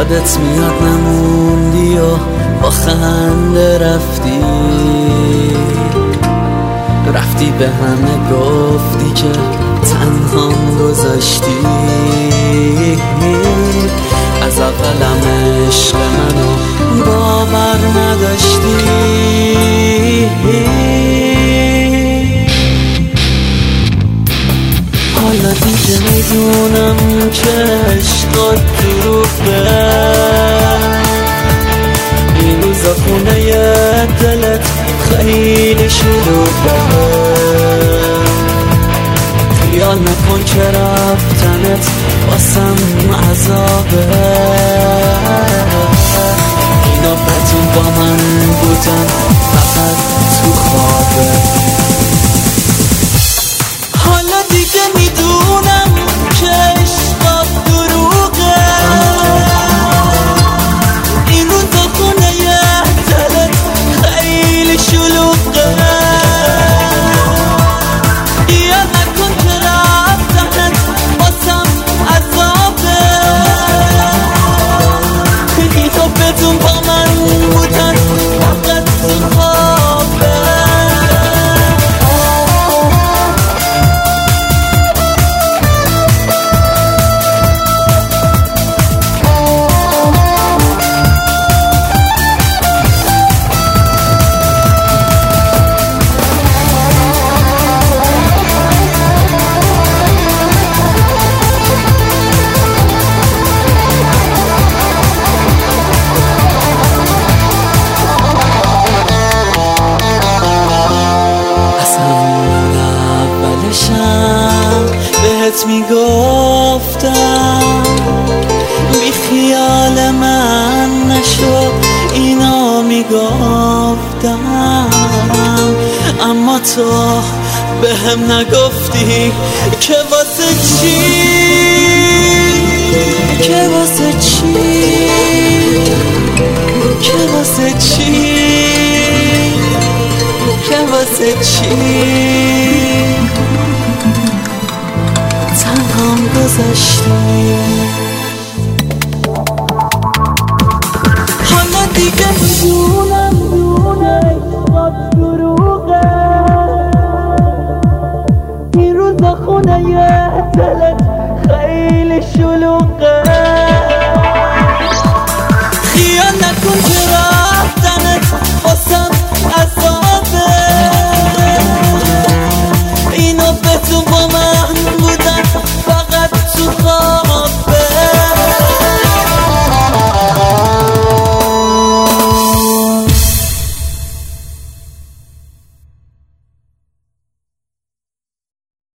یادت میاد نموندی و با خنده رفتی به همه گفتی که تنهام گذاشتی. از اولم عشق منو باور نداشتی. حالا دیگه میدونم که عشقات دروغه. این روزا خونه دلت خیلی شلوغه. خیال نکن که رفتنت واسم عذابه. اینا بتون با من بودن فقط تو خوابه. حالا دیگه میدونم که عشقات دروغه. این روزا خونه دلت خیلی شلوغه. یا نکن که رفتنت واسم عذابه. اینا بدون با من بودن فقط تو خوابه. بهت میگفتم بی خیال من نشو، اینا میگفتم، اما تو بهم نگفتی که واسه چی، که واسه چی، که واسه چی، که واسه چی تنهام گذاشتی. حالا دیگه میدونم عشقات دروغه. این روزا خونه دلت